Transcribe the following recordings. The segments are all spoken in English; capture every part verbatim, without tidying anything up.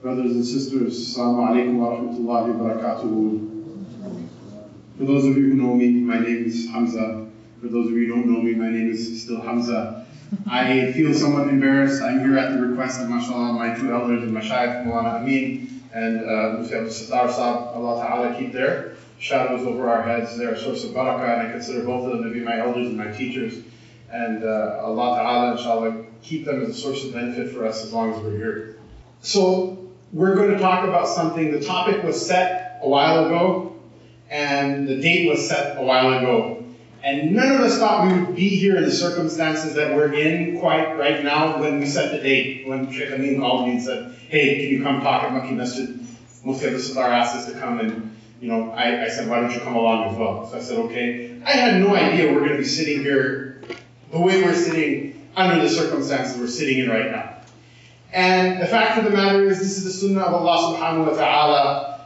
Brothers and sisters, Assalamu alaikum wa rahmatullahi wa barakatuhu. For those of you who know me, my name is Hamza. For those of you who don't know me, my name is still Hamza. I feel somewhat embarrassed. I'm here at the request of, mashallah, my two elders and Mashayikh, Maulana Amin and uh, Mufti Abdul Sattar Sahib. Allah Ta'ala keep their shadows over our heads. They're a source of barakah, and I consider both of them to be my elders and my teachers. And uh, Allah Ta'ala, inshallah, keep them as a source of benefit for us as long as we're here. So, we're going to talk about something. The topic was set a while ago, and the date was set a while ago. And none of us thought we would be here in the circumstances that we're in quite right now when we set the date. When Sheikh Amin called me and said, hey, can you come talk at Makki Masjid? Mufti Abdul Sattar asked us to come, and you know, I, I said, why don't you come along as well? So I said, okay. I had no idea we we're going to be sitting here the way we're sitting under the circumstances we're sitting in right now. And the fact of the matter is, this is the sunnah of Allah subhanahu wa ta'ala.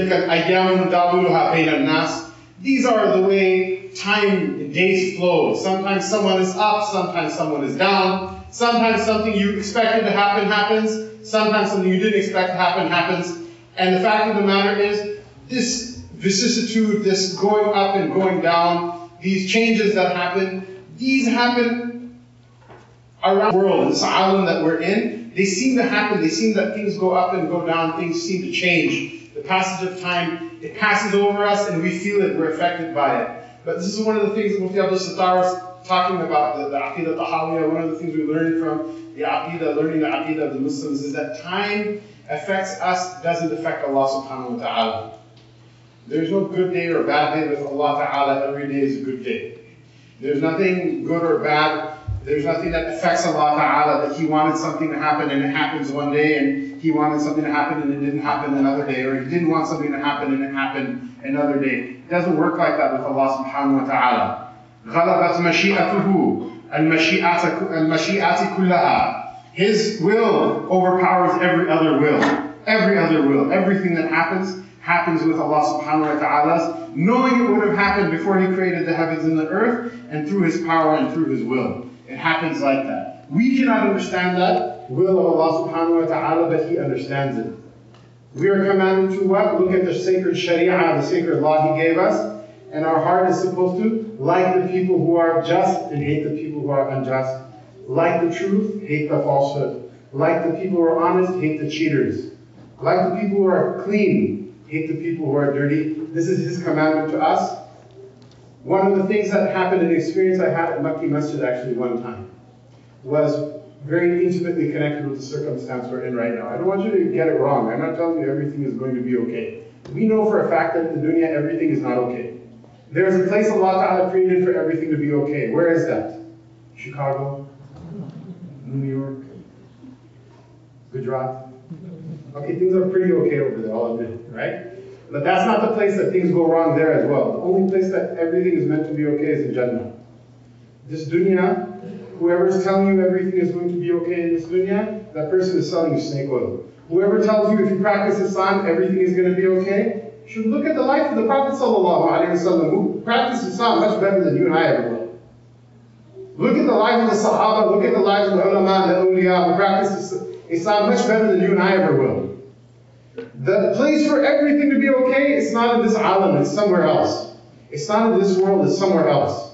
These are the way time and days flow. Sometimes someone is up, sometimes someone is down. Sometimes something you expected to happen happens. Sometimes something you didn't expect to happen happens. And the fact of the matter is, this vicissitude, this going up and going down, these changes that happen, these happen around the world, this island that we're in. They seem to happen, they seem that things go up and go down, things seem to change. The passage of time, it passes over us and we feel it, we're affected by it. But this is one of the things that Mufti Abdul Sattar was talking about, the, the Aqidah Tahawiyah. One of the things we learned from the Aqidah, learning the Aqidah of the Muslims, is that time affects us, doesn't affect Allah subhanahu wa ta'ala. There's no good day or bad day with Allah ta'ala. Every day is a good day. There's nothing good or bad. There's nothing that affects Allah Ta'ala, that He wanted something to happen and it happens one day, and He wanted something to happen and it didn't happen another day, or He didn't want something to happen and it happened another day. It doesn't work like that with Allah Subhanahu wa Ta'ala. غَلَبَتْ مَشِيئَتُهُ الْمَشِيئَةِ كُلَّهَا. His will overpowers every other will. Every other will. Everything that happens, happens with Allah Subhanahu wa Ta'ala's knowing it would have happened before He created the heavens and the earth, and through His power and through His will. It happens like that. We cannot understand that will of Allah subhanahu wa ta'ala, but He understands it. We are commanded to what? Look at the sacred sharia, the sacred law He gave us, and our heart is supposed to like the people who are just and hate the people who are unjust. Like the truth, hate the falsehood. Like the people who are honest, hate the cheaters. Like the people who are clean, hate the people who are dirty. This is His commandment to us. One of the things that happened, an experience I had at Makki Masjid actually one time, was very intimately connected with the circumstance we're in right now. I don't want you to get it wrong. I'm not telling you everything is going to be okay. We know for a fact that in the dunya everything is not okay. There is a place Allah Ta'ala created for everything to be okay. Where is that? Chicago? New York? Gujarat? Okay, things are pretty okay over there, I'll admit, right? But that's not the place that things go wrong there as well. The only place that everything is meant to be okay is in Jannah. This dunya, whoever is telling you everything is going to be okay in this dunya, that person is selling you snake oil. Whoever tells you if you practice Islam, everything is going to be okay, you should look at the life of the Prophet Sallallahu Alaihi Wasallam, who practiced Islam much better than you and I ever will. Look at the life of the Sahaba, look at the lives of the ulama, the awliya, who practiced Islam much better than you and I ever will. The place for everything to be okay is not in this alam, it's somewhere else. It's not in this world, it's somewhere else.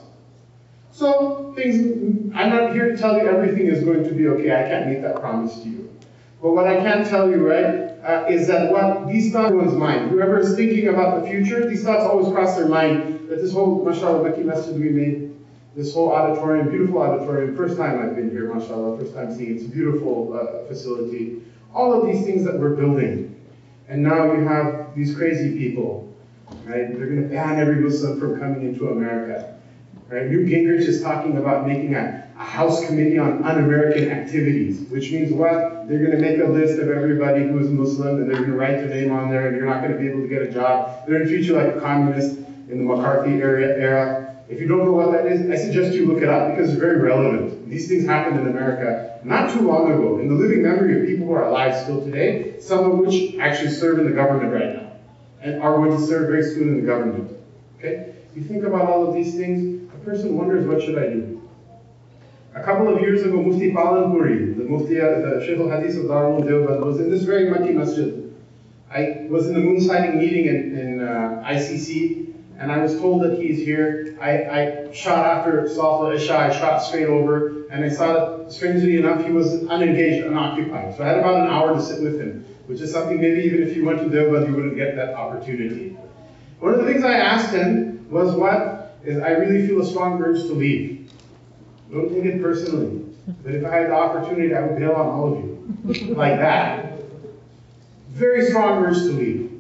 So, things, I'm not here to tell you everything is going to be okay. I can't make that promise to you. But what I can tell you, right, uh, is that what these thoughts in one's mind, whoever is thinking about the future, these thoughts always cross their mind, that this whole, mashallah, Makki Masjid we made, this whole auditorium, beautiful auditorium, first time I've been here, mashallah, first time seeing it, it's a beautiful uh, facility. All of these things that we're building. And now you have these crazy people, right? They're going to ban every Muslim from coming into America. Right? Newt Gingrich is talking about making a, a House Committee on Un-American Activities, which means what? They're going to make a list of everybody who's Muslim, and they're going to write their name on there, and you're not going to be able to get a job. They're going to treat you like a communist in the McCarthy era. era. If you don't know what that is, I suggest you look it up, because it's very relevant. These things happened in America not too long ago, in the living memory of people who are alive still today, some of which actually serve in the government right now, and are going to serve very soon in the government. Okay? You think about all of these things, a person wonders, what should I do? A couple of years ago, Mufti Palanpuri, the Mufti, the Shaykh al-Hadith of Darul Deoband, was in this very Makki masjid. I was in the moon sighting meeting in, in uh, I C C, and I was told that he's here. I, I shot after Salat al-Isha, I shot straight over, and I saw that, strangely enough, he was unengaged, unoccupied. So I had about an hour to sit with him, which is something maybe even if you went to Deoband, you wouldn't get that opportunity. One of the things I asked him was what is, I really feel a strong urge to leave. Don't take it personally, but if I had the opportunity, I would bail on all of you, like that. Very strong urge to leave.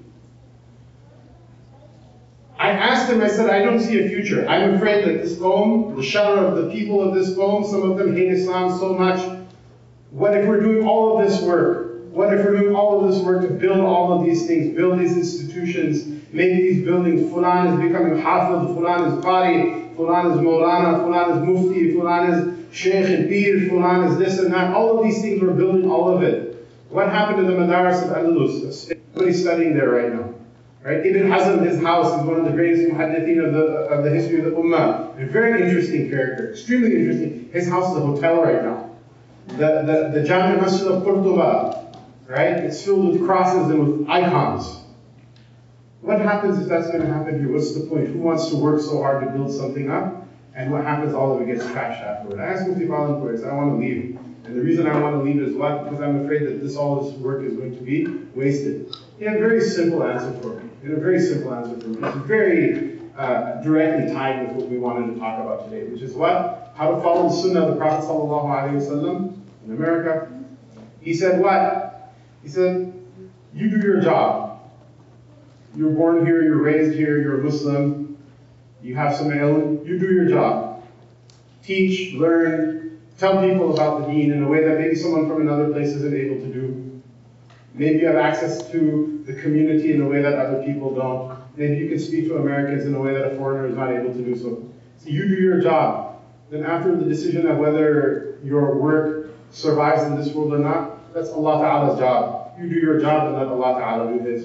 I asked him, I said, I don't see a future. I'm afraid that this qawm, the shadow of the people of this qawm, some of them hate Islam so much. What if we're doing all of this work? What if we're doing all of this work to build all of these things, build these institutions, make these buildings? Fulan is becoming hafiz, Fulan is qari, Fulan is Maulana, Fulan is Mufti, Fulan is Sheikh and Pir, Fulan is this and that. All of these things, we're building all of it. What happened to the Madaris of Andalus? Everybody's studying there right now. Right? Ibn Hazm, his house, is one of the greatest muhaddithin of the, of the history of the Ummah. A very interesting character, extremely interesting. His house is a hotel right now. The, the, the Jami Masjid of Qurtuba, right? It's filled with crosses and with icons. What happens if that's going to happen here? What's the point? Who wants to work so hard to build something up? And what happens? All of it gets trashed afterward. I asked Mufti Palanpuri, I said, I want to leave. And the reason I want to leave is what? Because I'm afraid that this all this work is going to be wasted. He had a very simple answer for me. He had a very simple answer for me. It's very uh, directly tied with what we wanted to talk about today, which is what? How to follow the sunnah of the Prophet sallallahu alaihi wasallam in America. He said what? He said, you do your job. You're born here, you're raised here, you're a Muslim, you have some ilm, you do your job. Teach, learn, tell people about the deen in a way that maybe someone from another place isn't able to do. Maybe you have access to the community in a way that other people don't. Maybe you can speak to Americans in a way that a foreigner is not able to do so. So you do your job. Then after the decision of whether your work survives in this world or not, that's Allah Ta'ala's job. You do your job and let Allah Ta'ala do His.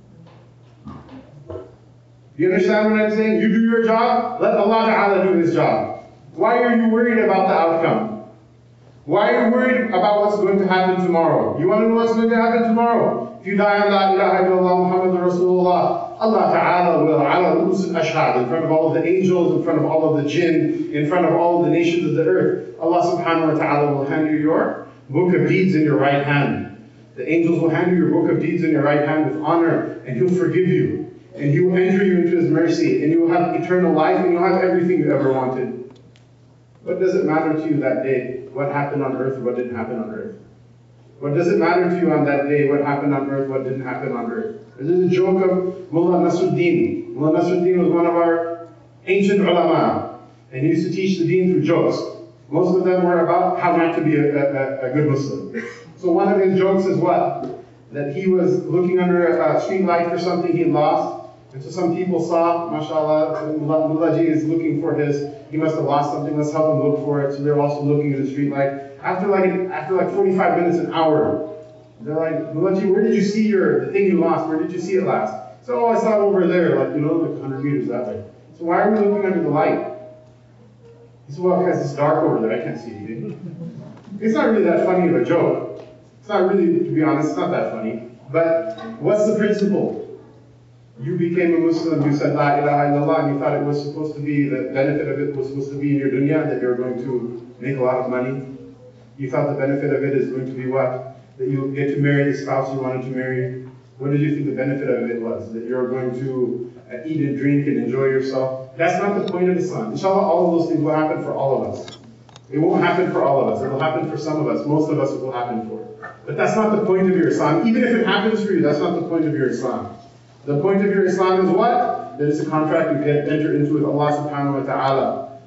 You understand what I'm saying? You do your job, let Allah Ta'ala do His job. Why are you worried about the outcome? Why are you worried about what's going to happen tomorrow? You want to know what's going to happen tomorrow? If you die on La ilaha illallah Muhammadur Rasulullah, Allah Ta'ala will, ala ru'us al-ashhad, in front of all of the angels, in front of all of the jinn, in front of all of the nations of the earth, Allah Subhanahu wa Ta'ala will hand you your book of deeds in your right hand. The angels will hand you your book of deeds in your right hand with honor, and He'll forgive you. And He will enter you into His mercy, and you will have eternal life, and you'll have everything you ever wanted. What does it matter to you that day? What happened on earth, what didn't happen on earth? What does it matter to you on that day? What happened on earth, what didn't happen on earth? This is a joke of Mullah Nasruddin. Mullah Nasruddin was one of our ancient ulama, and he used to teach the deen through jokes. Most of them were about how not to be a, a, a good Muslim. So one of his jokes is what? That he was looking under a street light for something he lost. And so some people saw, mashallah, Mullaji is looking for his, he must have lost something, let's help him look for it. So they're also looking at the street light. After like after like forty-five minutes, an hour, they're like, Mullaji, where did you see your, the thing you lost, where did you see it last? So, oh, I saw it over there, like, you know, like one hundred meters that way. So why are we looking under the light? He said, well, because it's dark over there, I can't see anything. It's not really that funny of a joke. It's not really, to be honest, it's not that funny. But what's the principle? You became a Muslim, you said La ilaha illallah, and you thought it was supposed to be, the benefit of it was supposed to be in your dunya, that you're going to make a lot of money. You thought the benefit of it is going to be what? That you get to marry the spouse you wanted to marry. What did you think the benefit of it was? That you're going to uh, eat and drink and enjoy yourself? That's not the point of Islam. Inshallah, all of those things will happen for all of us. It won't happen for all of us. It will happen for some of us. Most of us it will happen for. But that's not the point of your Islam. Even if it happens for you, that's not the point of your Islam. The point of your Islam is what? That it's a contract you get enter into with Allah Subhanahu wa Ta'ala.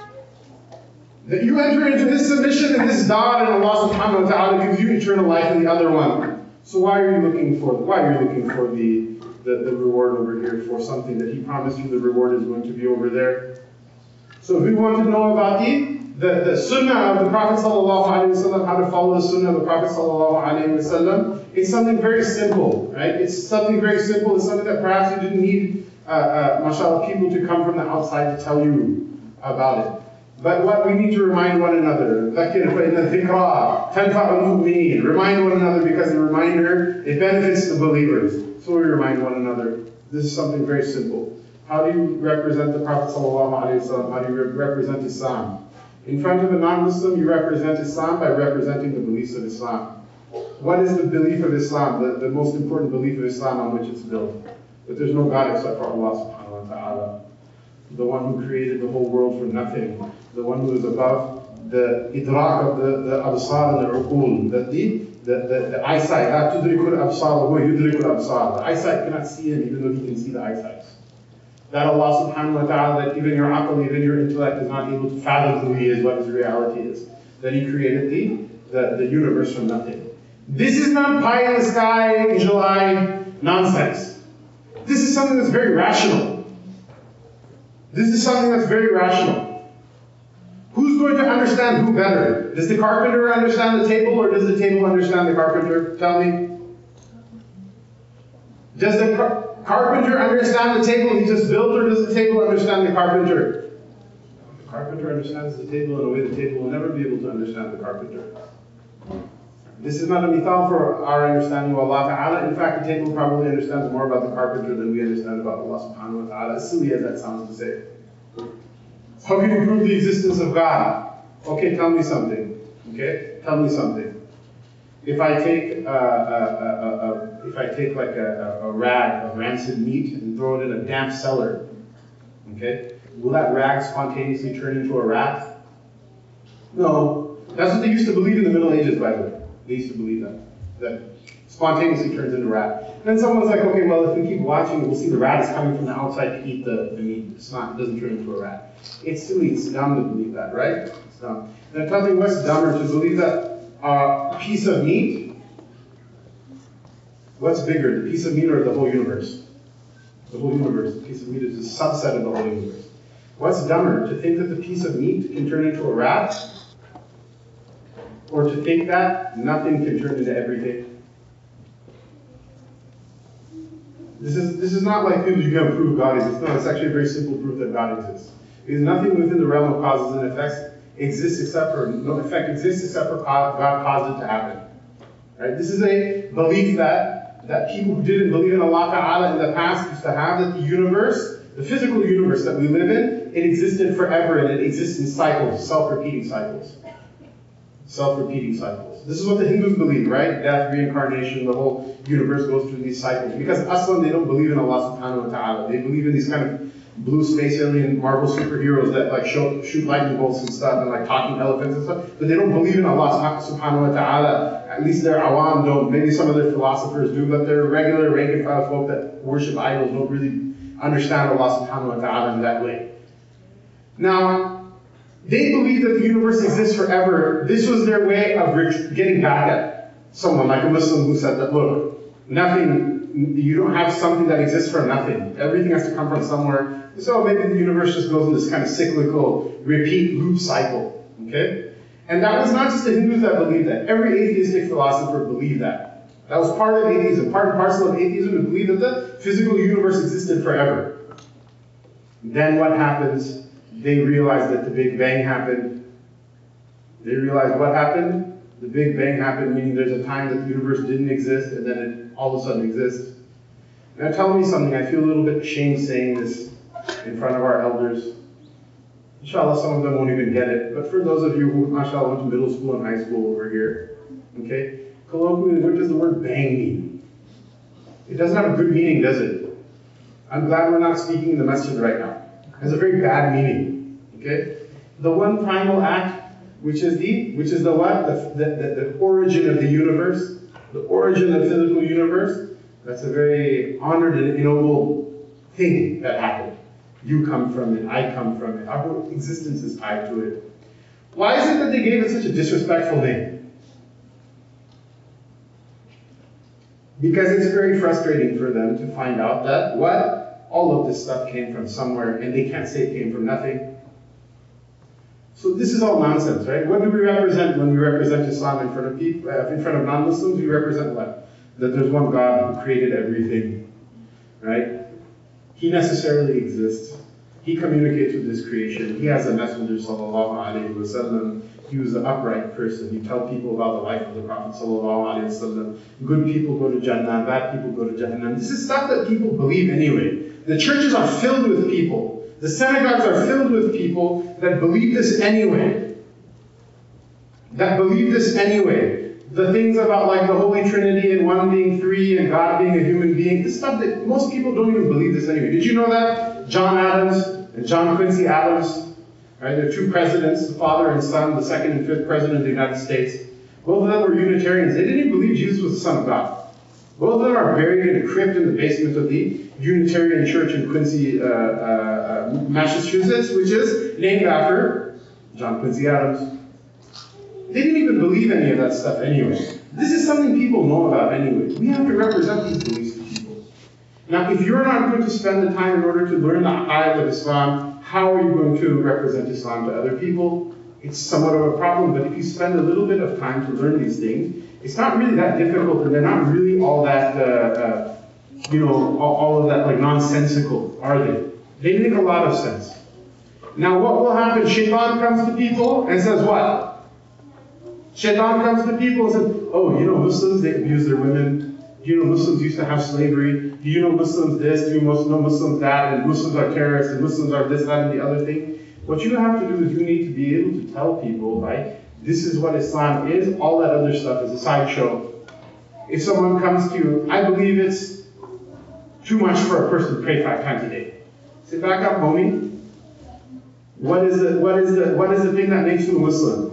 That you enter into this submission and this da'at, and Allah Subhanahu wa Ta'ala gives you eternal life in the other one. So why are you looking for why are you looking for the, the, the reward over here for something that He promised you the reward is going to be over there? So if we want to know about the The, the sunnah of the Prophet ﷺ, how to follow the sunnah of the Prophet ﷺ, it's something very simple, right? It's something very simple. It's something that perhaps you didn't need, uh, uh, mashallah, people to come from the outside to tell you about it. But what we need to remind one another, ذَكِّرْ فَإِنَّ الذِّكْرَى تَنْفَعُ الْمُؤْمِنِينَ. Remind one another because the reminder, it benefits the believers. So we remind one another. This is something very simple. How do you represent the Prophet ﷺ? How do you represent Islam? In front of a non-Muslim, you represent Islam by representing the beliefs of Islam. What is the belief of Islam? The, the most important belief of Islam on which it's built. That there's no God except for Allah subhanahu wa ta'ala. The one who created the whole world from nothing. The one who is above the idrak of the, the absar and the uqul. That the, the, the, the eyesight, la tudrikul absar wa yudrikul absar. The eyesight cannot see him even though he can see the eyesight. That Allah subhanahu wa ta'ala, that even your aql, even your intellect is not able to fathom who He is, what His reality is. That He created the, the, the universe from nothing. This is not pie in the sky in July nonsense. This is something that's very rational. This is something that's very rational. Who's going to understand who better? Does the carpenter understand the table or does the table understand the carpenter? Tell me. Does the car carpenter understand the table he just built or does the table understand the carpenter? The carpenter understands the table in a way the table will never be able to understand the carpenter. This is not a mithal for our understanding of Allah Ta'ala. In fact, the table probably understands more about the carpenter than we understand about Allah Subhanahu wa Ta'ala, as silly as that sounds to say. How can you prove the existence of God? Okay, tell me something. Okay, tell me something. If I take, uh, uh, uh, uh, if I take like a, a rag of rancid meat and throw it in a damp cellar, okay, will that rag spontaneously turn into a rat? No. That's what they used to believe in the Middle Ages, by the way. They used to believe that. That spontaneously turns into a rat. And then someone's like, okay, well, if we keep watching, we'll see the rat is coming from the outside to eat the, the meat. It's not, it doesn't turn into a rat. It's silly, it's dumb to believe that, right? It's dumb. Now tell me what's dumber, to believe that a piece of meat, what's bigger, the piece of meat or the whole universe? The whole universe. The piece of meat is a subset of the whole universe. What's dumber, to think that the piece of meat can turn into a rat? Or to think that nothing can turn into everything? This is, this is not like people you can prove God exists. No, it's actually a very simple proof that God exists. Because nothing within the realm of causes and effects exists except for, no effect exists except for God caused it to happen. Right? This is a belief that, that people who didn't believe in Allah Ta'ala in the past used to have, that the universe, the physical universe that we live in, it existed forever and it exists in cycles, self-repeating cycles. Self-repeating cycles. This is what the Hindus believe, right? Death, reincarnation, the whole universe goes through these cycles. Because Aslan, they don't believe in Allah Subhanahu wa Ta'ala. They believe in these kind of blue space alien Marvel superheroes that like show, shoot lightning bolts and stuff and like talking elephants and stuff. But they don't believe in Allah Subhanahu wa Ta'ala. At least their awam don't. Maybe some of their philosophers do, but their regular rank and file folk that worship idols don't really understand Allah Subhanahu wa Ta'ala in that way. Now, they believe that the universe exists forever. This was their way of getting back at someone like a Muslim who said that, look, nothing, you don't have something that exists from nothing. Everything has to come from somewhere. So maybe the universe just goes in this kind of cyclical, repeat loop cycle. Okay? And that was not just the Hindus that believed that. Every atheistic philosopher believed that. That was part of atheism, part and parcel of atheism, to believe that the physical universe existed forever. Then what happens? They realized that the Big Bang happened. They realized what happened? The Big Bang happened, meaning there's a time that the universe didn't exist, and then it all of a sudden exists. Now tell me something, I feel a little bit ashamed saying this in front of our elders. Inshallah, some of them won't even get it, but for those of you who, mashallah, went to middle school and high school over here, okay, colloquially, what does the word bang mean? It doesn't have a good meaning, does it? I'm glad we're not speaking in the masjid right now. It has a very bad meaning, okay? The one primal act, which is the, which is the what? The, the, the, the origin of the universe, the origin of the physical universe, that's a very honored and ennobled thing that happened. You come from it, I come from it, our whole existence is tied to it. Why is it that they gave it such a disrespectful name? Because it's very frustrating for them to find out that, what? All of this stuff came from somewhere, and they can't say it came from nothing. So this is all nonsense, right? What do we represent when we represent Islam in front of people, uh, in front of non-Muslims? We represent what? That there's one God who created everything, right? He necessarily exists. He communicates with his creation. He has a messenger, sallallahu alayhi wa sallam. He was an upright person. He tell people about the life of the Prophet sallallahu alayhi wa sallam. Good people go to Jannah, bad people go to Jahannam. This is stuff that people believe anyway. The churches are filled with people. The synagogues are filled with people that believe this anyway. That believe this anyway. The things about like the Holy Trinity and one being three and God being a human being, this stuff that most people don't even believe this anyway. Did you know that? John Adams and John Quincy Adams, right? They're two presidents, the father and son, the second and fifth president of the United States. Both of them were Unitarians. They didn't even believe Jesus was the Son of God. Both of them are buried in a crypt in the basement of the Unitarian Church in Quincy, uh, uh, uh, Massachusetts, which is named after John Quincy Adams. They didn't even believe any of that stuff anyway. This is something people know about anyway. We have to represent these beliefs to people. Now, if you're not going to spend the time in order to learn the aqaid of Islam, how are you going to represent Islam to other people? It's somewhat of a problem, but if you spend a little bit of time to learn these things, it's not really that difficult, and they're not really all that, uh, uh, you know, all, all of that like nonsensical, are they? They make a lot of sense. Now, what will happen? Shaitan comes to people and says what? Shaitan comes to people and says, oh, you know, Muslims, they abuse their women. You know, Muslims used to have slavery. Do you know Muslims this? Do you know Muslims that? And Muslims are terrorists, and Muslims are this, that, and the other thing. What you have to do is you need to be able to tell people, right, this is what Islam is. All that other stuff is a sideshow. If someone comes to you, I believe it's too much for a person to pray five times a day. Sit back up, homie. What is the, what is the, what is the thing that makes you a Muslim?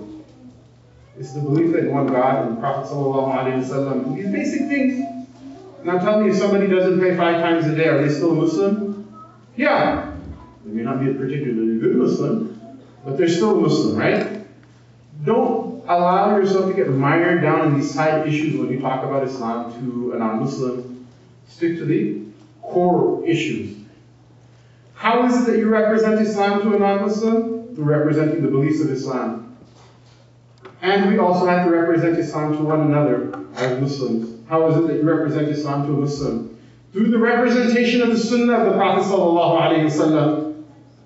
It's the belief in one God and the Prophet sallallahu alaihi wasallam. These basic things. Now tell me, if somebody doesn't pray five times a day, are they still a Muslim? Yeah. They may not be a particularly good Muslim, but they're still a Muslim, right? Don't allow yourself to get mired down in these side issues when you talk about Islam to a non-Muslim. Stick to the core issues. How is it that you represent Islam to a non-Muslim? Through representing the beliefs of Islam. And we also have to represent Islam to one another as Muslims. How is it that you represent Islam to a Muslim? Through the representation of the Sunnah of the Prophet sallallahu alaihi wasallam.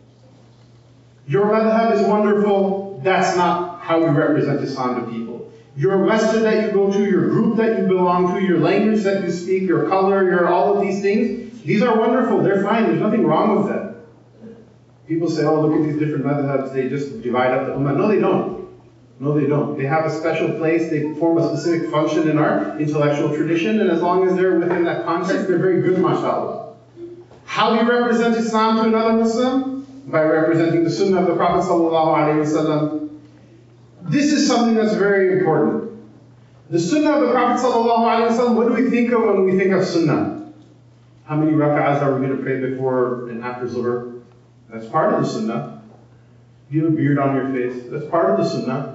Your madhab is wonderful. That's not how you represent Islam to people. Your masjid that you go to, your group that you belong to, your language that you speak, your color, your all of these things, these are wonderful. They're fine. There's nothing wrong with them. People say, oh, look at these different madhabs. They just divide up the ummah. No, they don't. No, they don't. They have a special place. They form a specific function in our intellectual tradition, and as long as they're within that context, they're very good, mashallah. How do you represent Islam to another Muslim? By representing the Sunnah of the Prophet sallallahu alaihi wasallam. This is something that's very important. The Sunnah of the Prophet sallallahu alaihi wasallam, what do we think of when we think of Sunnah? How many rak'ahs are we going to pray before and after Zuhr? That's part of the Sunnah. Do you have a beard on your face? That's part of the Sunnah.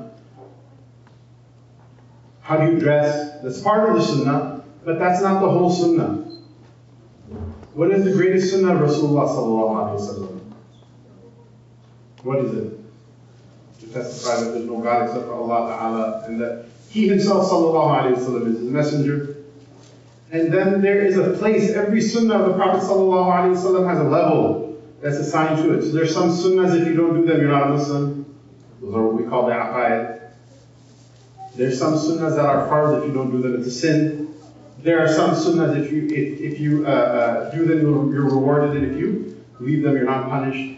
How do you dress? That's part of the Sunnah, but that's not the whole Sunnah. What is the greatest Sunnah of Rasulullah sallallahu alaihi wasallam? What is it? To testify that there's no God except for Allah Ta'ala, and that He Himself sallallahu alaihi wasallam is His messenger. And then there is a place, every Sunnah of the Prophet sallallahu alaihi wasallam has a level that's assigned to it. So there's some Sunnahs, if you don't do them, you're not a Muslim. Those are what we call the aqaid. There's some Sunnahs that are fard, if you don't do them, it's a sin. There are some Sunnahs, if you if, if you uh, uh, do them, you're rewarded, and if you leave them, you're not punished.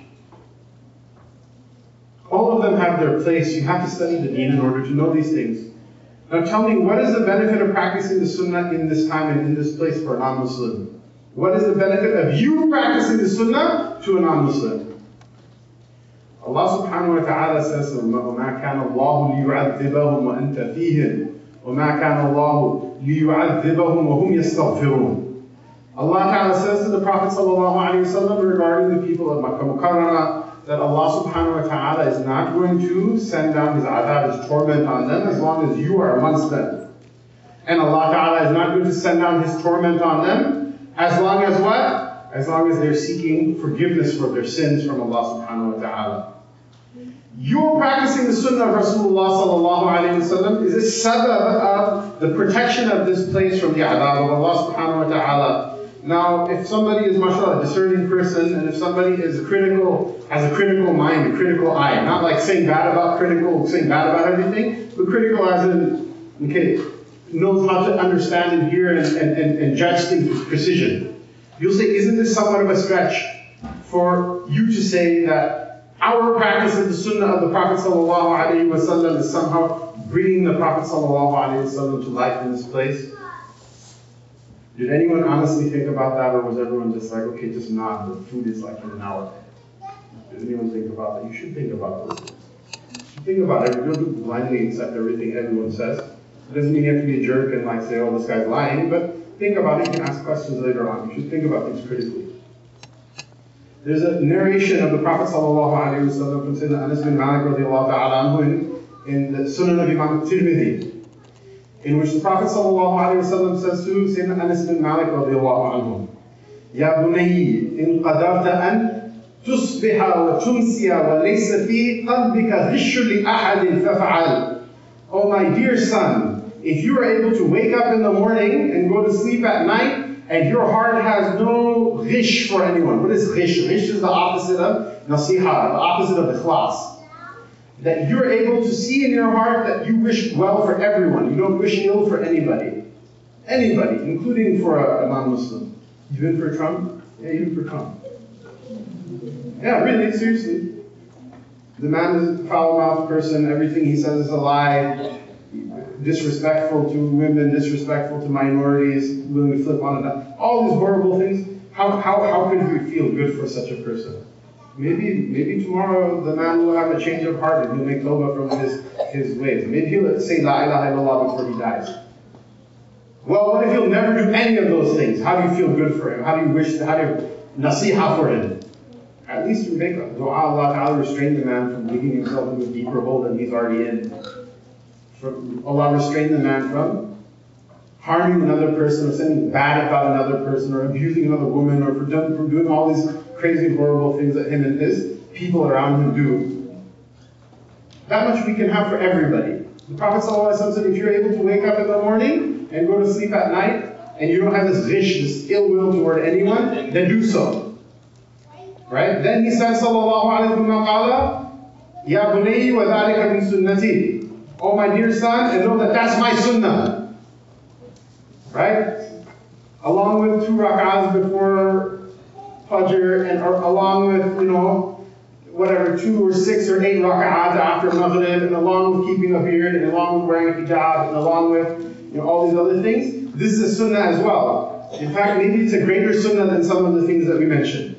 All of them have their place. You have to study the deen in order to know these things. Now tell me, what is the benefit of practicing the Sunnah in this time and in this place for a non-Muslim? What is the benefit of you practicing the Sunnah to a non-Muslim? Allah subhanahu wa ta'ala says, وَمَا كَانَ اللَّهُ لِيُعَذِّبَهُمْ وَأَنْتَ فِيهِمْ وَمَا كَانَ اللَّهُ لِيُعَذِّبَهُمْ وَهُمْ يَسْتَغْفِرُونَ. Allah Ta'ala says to the Prophet sallallahu alaihi wasallam regarding the people of Makkah Mukarramah that Allah subhanahu wa ta'ala is not going to send down His adhab, His torment on them as long as you are amongst them. And Allah Ta'ala is not going to send down His torment on them as long as what? As long as they're seeking forgiveness for their sins from Allah subhanahu wa ta'ala. You're practicing the Sunnah of Rasulullah sallallahu alayhi wa sallam is a sabab of the protection of this place from the adhab of Allah subhanahu wa ta'ala. Now, if somebody is, mashallah, a discerning person, and if somebody is critical, has a critical mind, a critical eye, not like saying bad about critical, saying bad about everything, but critical as in, okay, knows how to understand and hear and, and, and, and judge things with precision. You'll say, isn't this somewhat of a stretch for you to say that our practice of the sunnah of the Prophet sallallahu alaihi wasallam is somehow bringing the Prophet sallallahu alaihi wasallam to life in this place? Did anyone honestly think about that, or was everyone just like, okay, just nod, the food is like in an hour? Did anyone think about that? You should think about those things. You should think about it. You don't blindly accept everything everyone says. It doesn't mean you have to be a jerk and like say, oh, this guy's lying, but think about it. You can ask questions later on. You should think about things critically. There's a narration of the Prophet sallallahu alaihi wasallam from Sayyidina Anas bin Malik radiallahu ta'ala anhu in, in the Sunan of Imam Tirmidhi, in which the Prophet sallallahu alaihi wasallam says to Sayyidina Anas bin Malik radiallahu anhu, Ya bunayyi, in qadarta an tusbiha wa tumsiya wa laysa fi qalbika ghishun li ahadin faf'al. Oh my dear son, if you are able to wake up in the morning and go to sleep at night, and your heart has no ghish for anyone. What is ghish? Ghish is the opposite of nasiha, the opposite of ikhlas. That you're able to see in your heart that you wish well for everyone. You don't wish ill for anybody. Anybody, including for a, a non-Muslim. Even for Trump? Yeah, even for Trump. Yeah, really, seriously. The man is a foul-mouthed person. Everything he says is a lie. Disrespectful to women, disrespectful to minorities, willing to flip on another. All these horrible things. How, how, how could we feel good for such a person? Maybe maybe tomorrow the man will have a change of heart and he'll make tawbah from his, his ways. Maybe he'll say La ilaha illallah before he dies. Well, what if he'll never do any of those things? How do you feel good for him? How do you wish, how do you nasiha for him? At least you make a dua, Allah Ta'ala restrain the man from digging himself into a deeper hole than he's already in. From Allah restrain the man from harming another person, or saying bad about another person, or abusing another woman, or for doing, for doing all these crazy, horrible things that him and his people around him do. That much we can have for everybody. The Prophet ﷺ said, if you're able to wake up in the morning and go to sleep at night, and you don't have this vish, this ill will toward anyone, then do so. Right? Then he said, sallallahu alayhi wa sallam, Ya bunayyi wa dhalika min sunnati. Oh my dear son, and know that that's my sunnah. Right? Along with two rak'ahs before Fajr, and or, along with, you know, whatever, two or six or eight rak'ahs after Maghrib, and along with keeping a beard, and along with wearing a hijab, and along with, you know, all these other things, this is a sunnah as well. In fact, maybe it's a greater sunnah than some of the things that we mentioned.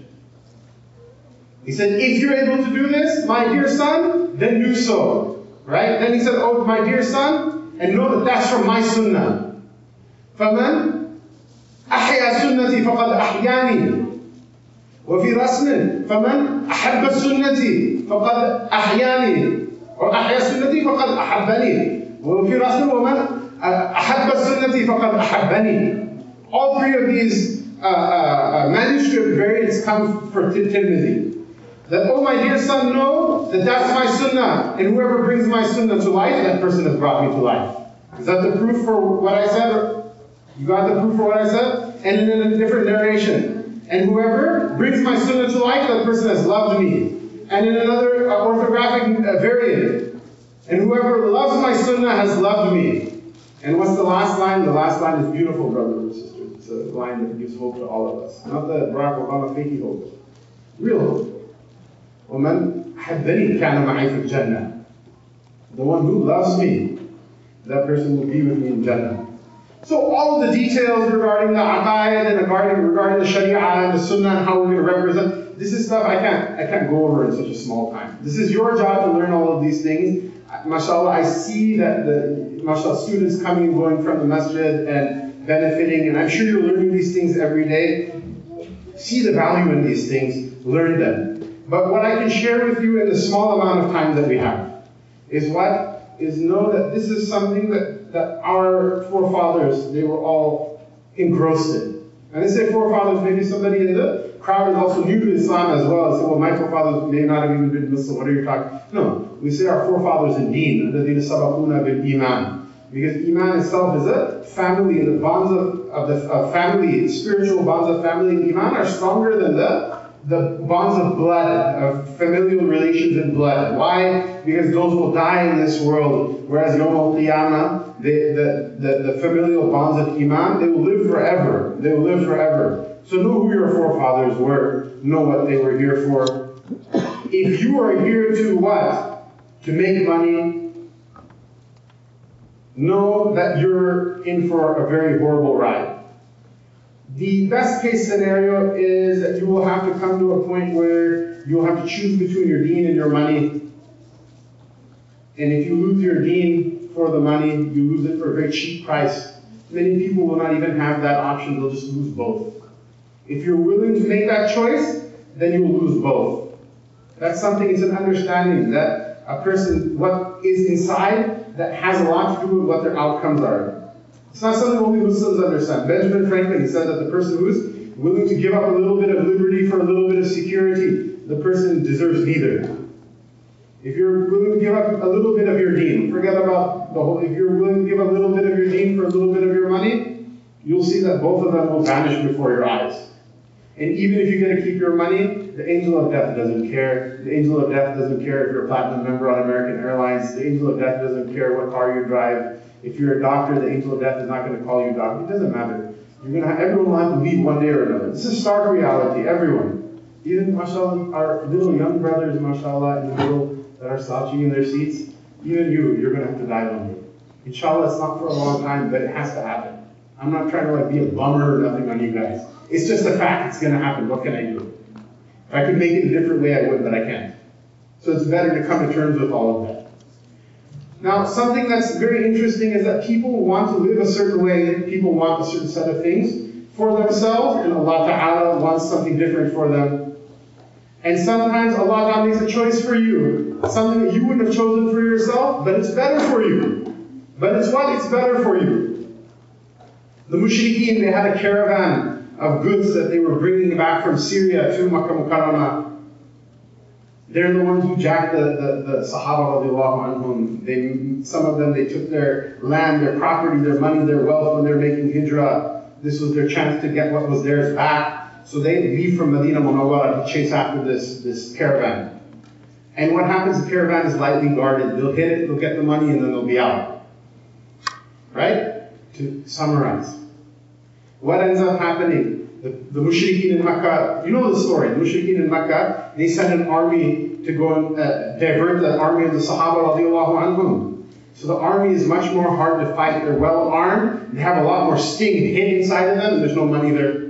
He said, if you're able to do this, my dear son, then do so. Right? Then he said, oh, my dear son, and know that that's from my sunnah. فَمَنْ أَحْيَا سُنَّتِي فَقَدْ أَحْيَانِي وَفِي رَسْمٍ فَمَنْ أَحَبَّ سُنَّتِي فَقَدْ أَحْيَانِي or أَحْيَا سُنَّتِي فَقَدْ أَحَبَّنِي وَفِي رَسْمٍ وَمَنْ أَحَبَّ سُنَّتِي فَقَدْ أَحَبَّنِي. All three of these uh, uh, manuscript variants come for Tirmidhi. That, oh my dear son, know that that's my sunnah, and whoever brings my sunnah to life, that person has brought me to life. Is that the proof for what I said? You got the proof for what I said? And in a different narration, and whoever brings my sunnah to life, that person has loved me. And in another uh, orthographic uh, variant, and whoever loves my sunnah has loved me. And what's the last line? The last line is beautiful, brothers and sisters. It's a line that gives hope to all of us. Not the Barack Obama fakey hope. Real hope. وَمَنْ حَبَّنِي كَانَ مَعِي فِي الْجَنَّةِ. The one who loves me, that person will be with me in Jannah. So all of the details regarding the aqaid and regarding, regarding the sharia and the sunnah and how we're going to represent, this is stuff I can't, I can't go over in such a small time. This is your job to learn all of these things. MashaAllah, I see that the mashallah, students coming and going from the masjid and benefiting, and I'm sure you're learning these things every day. See the value in these things, learn them. But what I can share with you in the small amount of time that we have is what? Is know that this is something that, that our forefathers, they were all engrossed in. And I say forefathers, maybe somebody in the crowd is also new to Islam as well. And say, well, my forefathers may not have even been Muslim. What are you talking? No, we say our forefathers in Deen, الَّذِينَ سَبَقُونَا بِالْإِيمَانِ. Because Iman itself is a family, and the bonds of of the of family, spiritual bonds of family and iman are stronger than the the bonds of blood, of familial relations and blood. Why? Because those will die in this world, whereas Yawm al-Qiyamah, the, the, the, the familial bonds of iman, they will live forever. They will live forever. So know who your forefathers were. Know what they were here for. If you are here to what? To make money, know that you're in for a very horrible ride. The best case scenario is that you will have to come to a point where you will have to choose between your deen and your money. And if you lose your deen for the money, you lose it for a very cheap price. Many people will not even have that option, they'll just lose both. If you're willing to make that choice, then you will lose both. That's something, it's an understanding that a person, what is inside, that has a lot to do with what their outcomes are. It's not something only Muslims understand. Benjamin Franklin, he said that the person who is willing to give up a little bit of liberty for a little bit of security, the person deserves neither. If you're willing to give up a little bit of your deen, forget about the whole, if you're willing to give a little bit of your deen for a little bit of your money, you'll see that both of them will vanish before your eyes. And even if you get to keep your money, the angel of death doesn't care. The angel of death doesn't care if you're a platinum member on American Airlines. The angel of death doesn't care what car you drive. If you're a doctor, the angel of death is not going to call you doctor. It doesn't matter. You're going to have, everyone will have to leave one day or another. This is stark reality, everyone. Even, mashallah, our little young brothers, mashallah, in the middle that are slouching in their seats, even you, you're going to have to die one day. Inshallah, it's not for a long time, but it has to happen. I'm not trying to like be a bummer or nothing on you guys. It's just a fact, it's going to happen. What can I do? If I could make it a different way, I would, but I can't. So it's better to come to terms with all of that. Now, something that's very interesting is that people want to live a certain way, people want a certain set of things for themselves, and Allah Ta'ala wants something different for them. And sometimes Allah Ta'ala makes a choice for you, something that you wouldn't have chosen for yourself, but it's better for you. But it's what? It's better for you. The Mushrikeen, they had a caravan of goods that they were bringing back from Syria to Makkah Mukarramah. They're the ones who jacked the, the, the Sahaba radiallahu anhum. They, some of them, they took their land, their property, their money, their wealth when they were making hijrah. This was their chance to get what was theirs back. So they leave from Medina Munawwara to chase after this, this caravan. And what happens, the caravan is lightly guarded. They'll hit it, they'll get the money, and then they'll be out. Right? To summarize. What ends up happening? The, the Mushrikeen in Makkah, you know the story. The Mushrikeen in Makkah, they sent an army to go and uh, divert the army of the Sahaba radiallahu anhum. So the army is much more hard to fight. They're well armed. They have a lot more sting and hit inside of them, and there's no money there.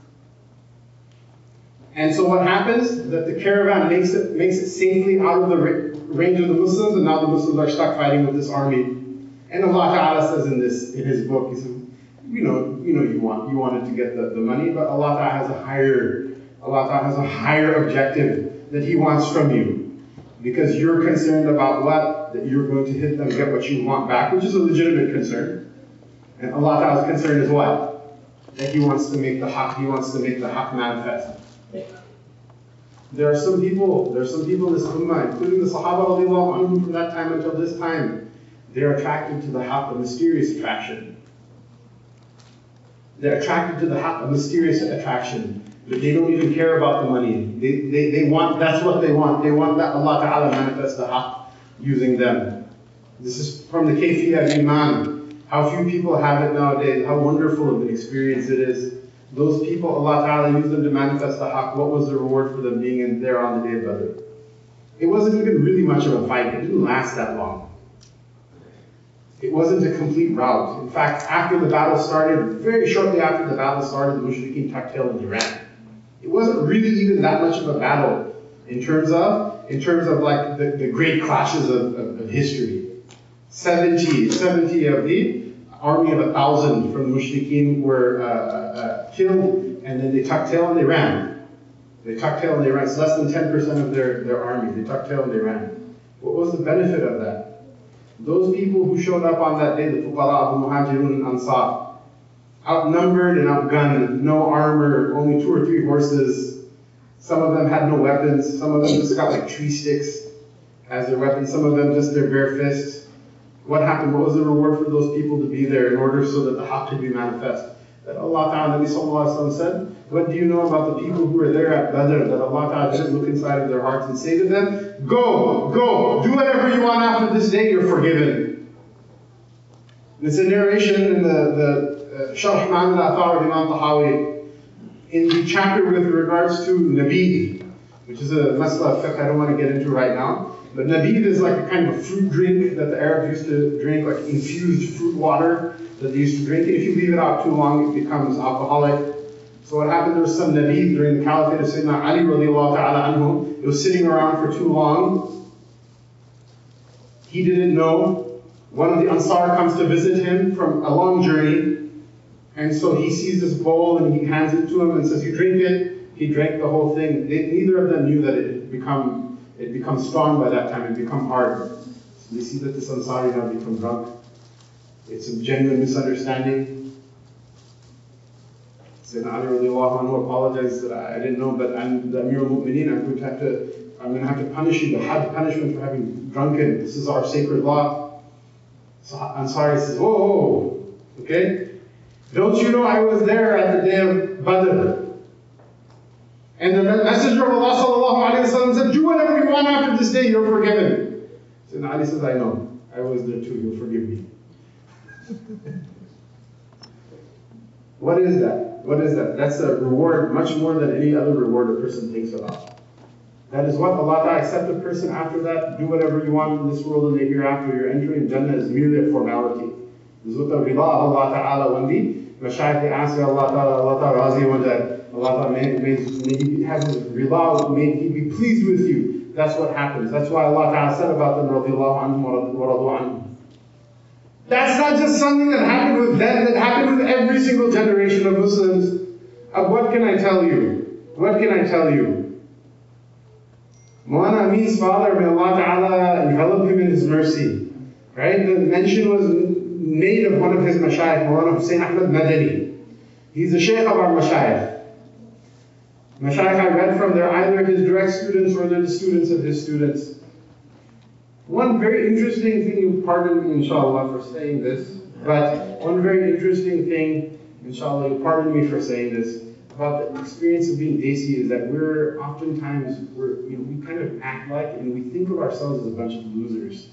And so what happens? That the caravan makes it makes it safely out of the range of the Muslims, and now the Muslims are stuck fighting with this army. And Allah Ta'ala says in this in His book, He says, you know, you know, you want you wanted to get the, the money, but Allah Ta'ala has a higher Allah Ta'ala has a higher objective that He wants from you, because you're concerned about what? That you're going to hit them, get what you want back, which is a legitimate concern. And Allah Ta'ala's concern is what? That He wants to make the haqq, He wants to make the haqq manifest. There are some people, there are some people in this ummah, including the Sahaba radiallahu anhum from that time until this time, they're attracted to the haqq, a mysterious attraction. They're attracted to the haqq, a mysterious attraction. But they don't even care about the money. They, they, they want, that's what they want. They want that Allah Ta'ala manifest the haqq using them. This is from the Kayfiyya of Iman. How few people have it nowadays, how wonderful of an experience it is. Those people, Allah Ta'ala used them to manifest the haqq. What was the reward for them being in there on the day of Badr? It wasn't even really much of a fight. It didn't last that long. It wasn't a complete rout. In fact, after the battle started, very shortly after the battle started, the Mushrikeen tucked tail and they ran. It wasn't really even that much of a battle in terms of, in terms of like the, the great clashes of, of, of history. seventy, seventy of the army of a thousand from the Mushrikeen were uh, uh, killed, and then they tucked tail and they ran. They tucked tail and they ran. It's less than ten percent of their, their army. They tucked tail and they ran. What was the benefit of that? Those people who showed up on that day, the Fuqara, the Muhajirun and Ansar, outnumbered and outgunned, no armor, only two or three horses. Some of them had no weapons. Some of them just got like tree sticks as their weapons. Some of them just their bare fists. What happened? What was the reward for those people to be there in order so that the haqq could be manifest? that Allah Ta'ala, Nabi Sallallahu Alaihi Wasallam said, what do you know about the people who were there at Badr, that Allah Ta'ala didn't look inside of their hearts and say to them, go, go, do whatever you want after this day, you're forgiven. And it's a narration in the, the uh, Sharh Ma'an al-Athar of Imam Tahawi, in the chapter with regards to Nabid, which is a masla of fiqh I don't want to get into right now. But Nabid is like a kind of a fruit drink that the Arabs used to drink, like infused fruit water that they used to drink. And if you leave it out too long, it becomes alcoholic. So what happened, there was some Nabid during the Caliphate of Sayyidina Ali radiallahu ta'ala anhu. It was sitting around for too long. He didn't know. One of the Ansar comes to visit him from a long journey. And so he sees this bowl and he hands it to him and says, you drink it. He drank the whole thing. They, neither of them knew that it had become, it become strong by that time. It had become hard. So they see that this Ansari now become drunk. It's a genuine misunderstanding. Sayyidina Ali radiallahu anhu apologized that I, I didn't know, but I'm the Amir al-Mu'mineen. I'm going to have to, I'm going to have to punish you. The had punishment for having drunken. This is our sacred law. So Ansari says, whoa, whoa, okay? Don't you know I was there at the day of Badr? And the Messenger of Allah sallallahu alayhi wa sallam said, do whatever you want after this day, you're forgiven. So Ali says, I know. I was there too, you'll forgive me. What is that? What is that? That's a reward much more than any other reward a person thinks about. That is what Allah Ta'ala accept a person after that. Do whatever you want in this world and the hereafter. You're entering Jannah is merely a formality. This is what the rida of Allah Ta'ala, when the Mashaykh ask Allah Ta'ala, Allah Ta'ala razi wa jal. Allah Ta'ala may, may, may He have His rida, may He be pleased with you. That's what happens. That's why Allah Ta'ala said about them, radiyallahu anhum wa radu anhum. That's not just something that happened with them, that happened with every single generation of Muslims. Uh, what can I tell you? What can I tell you? Mawlana Amin's father, may Allah Ta'ala envelop him in His mercy. Right? The mention was made of one of his mashayikh, Mawlana Hussain Ahmad Madani. He's the shaykh of our mashayikh. Mashayikh I read from, they're either his direct students or they're the students of his students. One very interesting thing, you pardon me inshallah for saying this, but one very interesting thing, inshallah, you pardon me for saying this, about the experience of being Desi is that we're oftentimes, we're, you know, we kind of act like and we think of ourselves as a bunch of losers.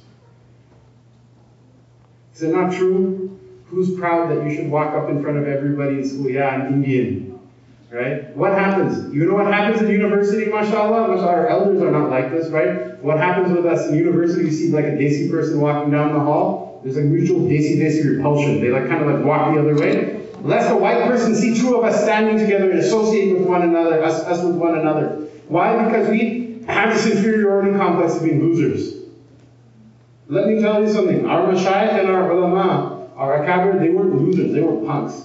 Is it not true? Who's proud that you should walk up in front of everybody and say, yeah, I'm Indian? Right? What happens? You know what happens in university, mashallah? Mashallah, our elders are not like this, right? What happens with us in university, you see like a Desi person walking down the hall, there's a mutual Desi-Desi repulsion. They like kind of like walk the other way. Unless a white person see two of us standing together and associate with one another, us, us with one another. Why? Because we have this inferiority complex of being losers. Let me tell you something. Our mashayikh and our ulama, our akabir, they weren't losers, they were punks.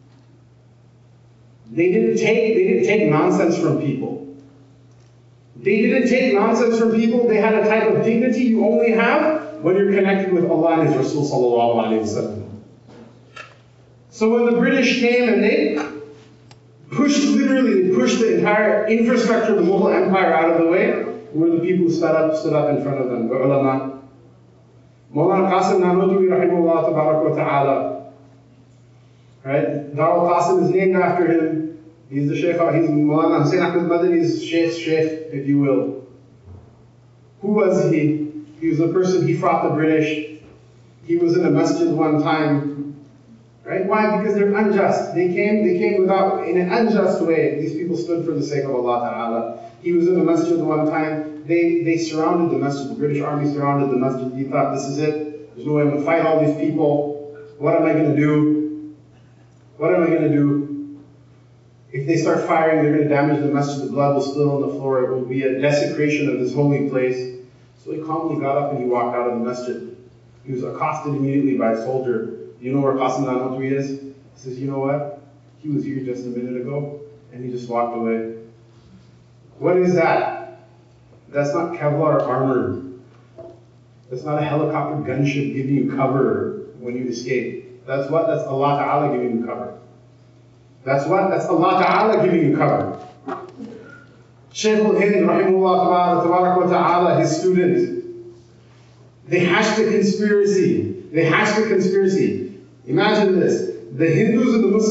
They didn't take, they didn't take nonsense from people. They didn't take nonsense from people. They had a type of dignity you only have when you're connected with Allah and His Rasul sallallahu alayhi wa sallam. So when the British came and they pushed, literally, they pushed the entire infrastructure of the Mughal Empire out of the way, were the people who stood up, stood up in front of them, the ulama. Mawlana Qasim Nanotwi rahimahullah tabarak wa ta'ala. Right? Darul Qasim is named after him. He's the Shaykh, he's Mawlana Hussain Ahmad Madani's Shaykh's Shaykh, if you will. Who was he? He was the person, he fought the British. He was in a masjid one time. Right? Why? Because they're unjust. They came, they came without, in an unjust way. These people stood for the sake of Allah Ta'ala. He was in the masjid one time. They, they surrounded the masjid. The British army surrounded the masjid. He thought, this is it. There's no way I'm going to fight all these people. What am I going to do? What am I going to do? If they start firing, they're going to damage the masjid. The blood will spill on the floor. It will be a desecration of this holy place. So he calmly got up and he walked out of the masjid. He was accosted immediately by a soldier. You know where Qasim Nanotwi is? He says, you know what? He was here just a minute ago, and he just walked away. What is that? That's not Kevlar armor. That's not a helicopter gunship giving you cover when you escape. That's what? That's Allah Ta'ala giving you cover. That's what? That's Allah Ta'ala giving you cover. Shaykh al-Hind, rahimahullah wa ta'ala, his student, they hatched a conspiracy. They hatched a conspiracy. Imagine this. The Hindus and the Muslims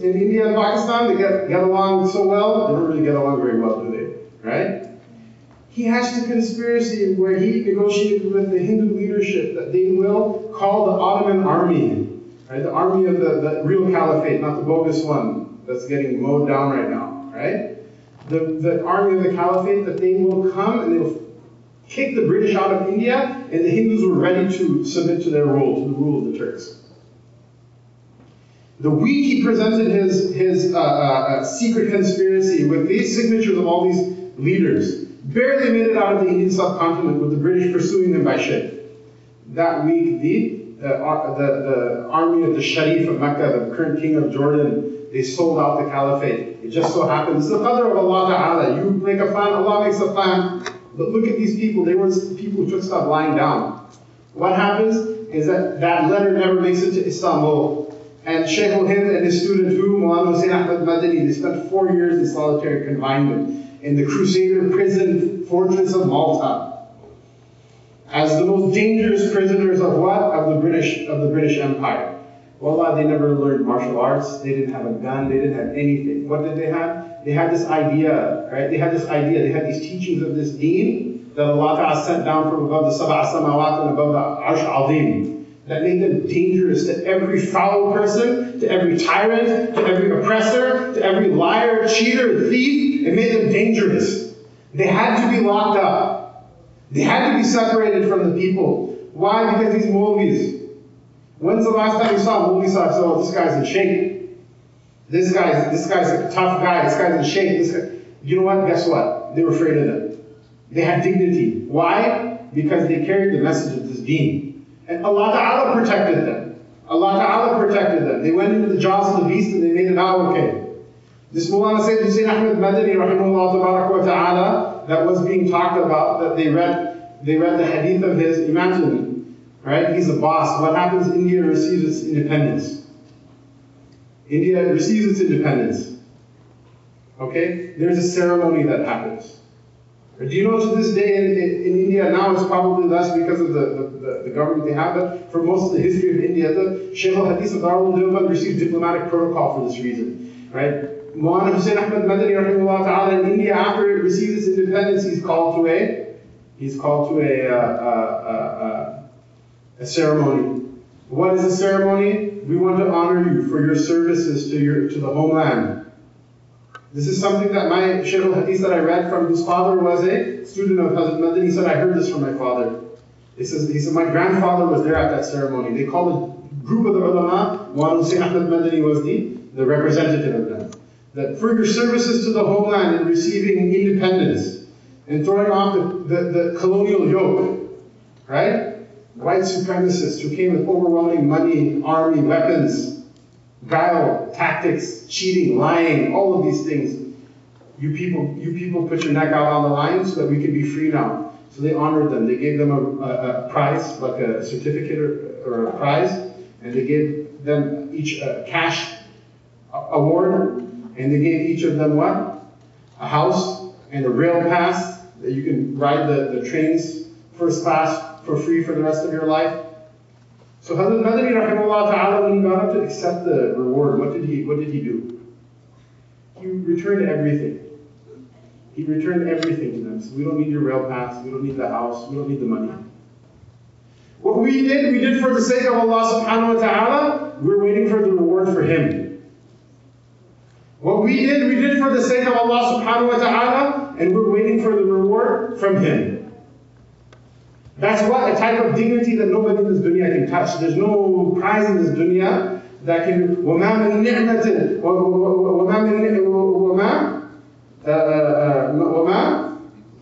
in India and Pakistan, they get, get along so well. They don't really get along very well, do they? Right? He hatched a conspiracy where he negotiated with the Hindu leadership that they will call the Ottoman army, right? The army of the, the real caliphate, not the bogus one that's getting mowed down right now, right? The, the army of the caliphate, that they will come and they will kick the British out of India, and the Hindus were ready to submit to their rule, to the rule of the Turks. The week he presented his, his uh, uh, uh, secret conspiracy with these signatures of all these leaders, barely made it out of the Indian subcontinent with the British pursuing them by ship. That week, the, uh, the, the army of the Sharif of Mecca, the current king of Jordan, they sold out the caliphate. It just so happened, this is the qadr of Allah Ta'ala. You make a plan, Allah makes a plan. But look at these people, they were people who took stuff lying down. What happens is that that letter never makes it to Istanbul. And Shaykh al-Hind and his student, who, Maulana Hussain Ahmad Madani, they spent four years in solitary confinement in the Crusader prison fortress of Malta, as the most dangerous prisoners of what? Of the British, of the British Empire. Wallah, they never learned martial arts, they didn't have a gun, they didn't have anything. What did they have? They had this idea, right? They had this idea, they had these teachings of this deen that Allah Ta'ala sent down from above the Sab'a Samawat and above the Arsh Azim, that made them dangerous to every foul person, to every tyrant, to every oppressor, to every liar, cheater, thief. It made them dangerous. They had to be locked up. They had to be separated from the people. Why? Because these Maulvis. When's the last time you saw a Maulvi say, oh, this guy's in shape. This guy's, this guy's a tough guy. This guy's in shape. This guy. You know what? Guess what? They were afraid of them. They had dignity. Why? Because they carried the message of this deen. And Allah Ta'ala protected them. Allah Ta'ala protected them. They went into the jaws of the beast and they made it out okay. This Maulana Sayyid Hussain Ahmad Madani rahimahullah wa ta'ala that was being talked about, that they read they read the hadith of his, imagine, right? He's a boss. What happens? India receives its independence. India receives its independence. Okay? There's a ceremony that happens. Do you know to this day in, in, in India, now it's probably less because of the, the, the government they have, but for most of the history of India, the Shaykh al-Hadith of Darul Deoband received diplomatic protocol for this reason, right? Maulana Hussain Ahmad Madani rahimahullah ta'ala in India, after it receives its independence, he's called to a, he's called to a, uh, uh, uh, a ceremony. What is the ceremony? We want to honor you for your services to your to the homeland. This is something that my Shaykh al-Hadith that I read from, whose father was a student of Hazrat Madani. He said, I heard this from my father. He says, he said, my grandfather was there at that ceremony. They called a group of the ulama, Maulana Hussain Ahmad Madani was the, the representative of them. That for your services to the homeland and receiving independence and throwing off the, the, the colonial yoke, right? White supremacists who came with overwhelming money, army, weapons, guile, tactics, cheating, lying, all of these things. You people, you people put your neck out on the line so that we can be free now. So they honored them. They gave them a, a, a prize, like a certificate or, or a prize, and they gave them each a cash award, and they gave each of them what? A house and a rail pass that you can ride the, the trains first class for free for the rest of your life. So Hazrat Madani rahimahullah ta'ala, when he got up to accept the reward, what did he what did he do? He returned everything. He returned everything to them. So we don't need your rail pass, we don't need the house, we don't need the money. What we did, we did for the sake of Allah subhanahu wa ta'ala, we're waiting for the reward for him. What we did, we did for the sake of Allah subhanahu wa ta'ala, and we're waiting for the reward from him. That's what a type of dignity that nobody in this dunya can touch. There's no prize in this dunya that can. وَمَا مِن نِعْمَةٍ وَمَا مِن وَمَا وَمَا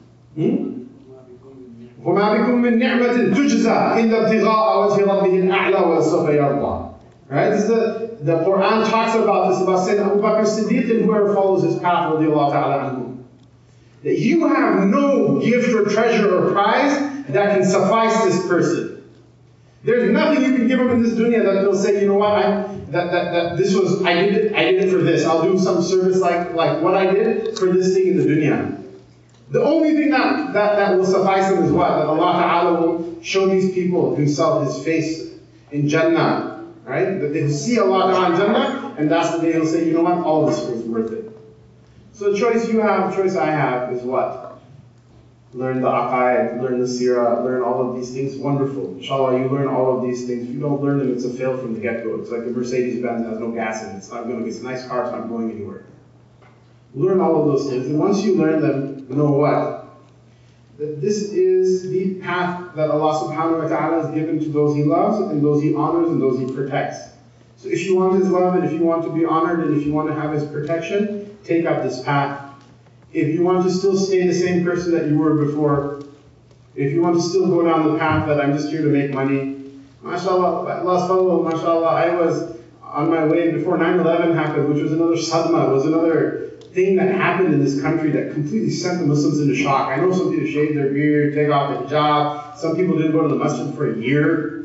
وَمَا بِكُم مِّن نِعْمَةٍ تُجْزَى إِلَّا ابْتِغَاءَ وَجْهِ رَبِّهِ الْأَعْلَى وَلَسَوْفَ يَرْضَى. Right? This is the, the Quran talks about this, about Sayyidina Abu Bakr Siddiq and whoever follows his path, radiallahu ta'ala anhu. That you have no gift or treasure or prize that can suffice this person. There's nothing you can give them in this dunya that they'll say, you know what, I, that, that, that this was, I did it, I did it for this. I'll do some service like, like what I did for this thing in the dunya. The only thing that, that, that will suffice them is what? That Allah Ta'ala will show these people Himself, His face in Jannah. Right? That they see Allah Ta'ala in Jannah, and that's the day he'll say, you know what, all of this was worth it. So the choice you have, the choice I have is what? Learn the aqaid, learn the seerah, learn all of these things. Wonderful. Inshallah, you learn all of these things. If you don't learn them, it's a fail from the get-go. It's like a Mercedes-Benz has no gas in it. It's not going to, it's a nice car, it's not going anywhere. Learn all of those things. And once you learn them, you know what? That this is the path that Allah subhanahu wa ta'ala has given to those He loves, and those He honors, and those He protects. So if you want His love, and if you want to be honored, and if you want to have His protection, take up this path. If you want to still stay the same person that you were before, if you want to still go down the path that I'm just here to make money, mashallah, Allah's fadl, mashallah, I was on my way before nine eleven happened, which was another sadma, was another thing that happened in this country that completely sent the Muslims into shock. I know some people shave their beard, take off their hijab, some people didn't go to the masjid for a year.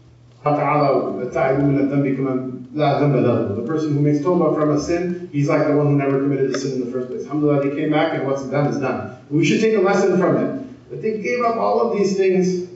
The person who makes tawbah from a sin, he's like the one who never committed the sin in the first place. Alhamdulillah, they came back and what's done is done. We should take a lesson from it. But they gave up all of these things.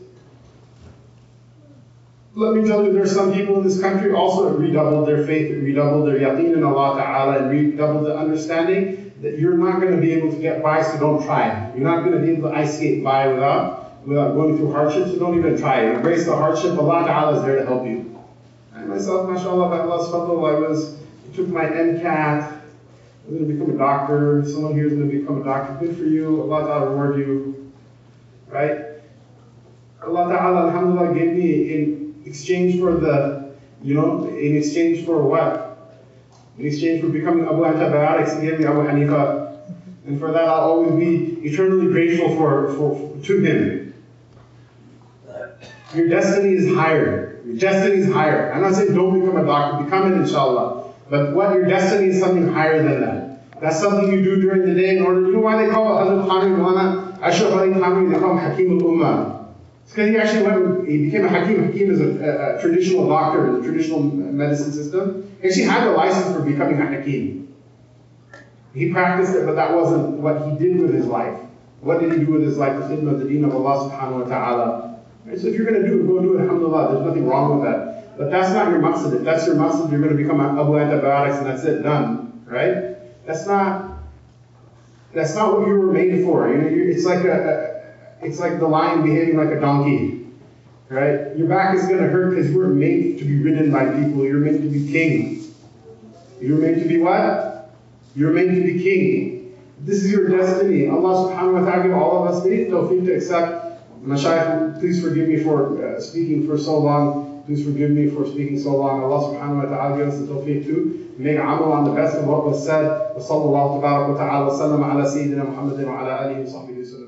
Let me tell you, there's some people in this country also have redoubled their faith, redoubled their yaqeen in Allah Ta'ala, and redoubled the understanding that you're not going to be able to get by, so don't try. You're not going to be able to ice skate by without, without going through hardship, so don't even try. Embrace the hardship. Allah Ta'ala is there to help you. And myself, mashallah, by Allah's fadl, I was, I took my M CAT, I'm going to become a doctor. Someone here is going to become a doctor. Good for you. Allah Ta'ala reward you. Right? Allah Ta'ala, alhamdulillah, gave me in exchange for the, you know, in exchange for what? In exchange for becoming Abu Antibiotics, he gave me Abu Hanifa. And for that, I'll always be eternally grateful for, for, to him. Your destiny is higher. Your destiny is higher. I'm not saying don't become a doctor. Become it, inshallah. But what your destiny is something higher than that. That's something you do during the day in order. You know why they call Hazrat Khanwi Maulana Ashraf Ali Khanwi, they call him Hakim al-Ummah. It's because he actually went, he became a Hakim. Hakim is a, a, a traditional doctor in the traditional medicine system. He actually had the license for becoming a Hakim. He practiced it, but that wasn't what he did with his life. What did he do with his life? The khidmah, the deen of Allah subhanahu wa ta'ala. Right? So if you're going to do it, go do it, alhamdulillah. There's nothing wrong with that. But that's not your maqsad. If that's your maqsad, you're going to become Abu Antibiotics and that's it, done. Right? That's not, that's not what you were made for. You know, you're, it's like a, a, it's like the lion behaving like a donkey. Right? Your back is going to hurt because you were made to be ridden by people. You're meant to be king. You're meant to be what? You're meant to be king. This is your destiny. Allah subhanahu wa ta'ala give all of us the tawfiq to accept. Mashaykh, please forgive me for uh, speaking for so long. Please forgive me for speaking so long. Allah subhanahu wa ta'ala give us the tawfiq to make amal on the best of what was said. Wa sallallahu tabarak wa ta'ala wa sallam ala sayyidina Muhammadin wa ala alihi wa sahbihi wa sallam.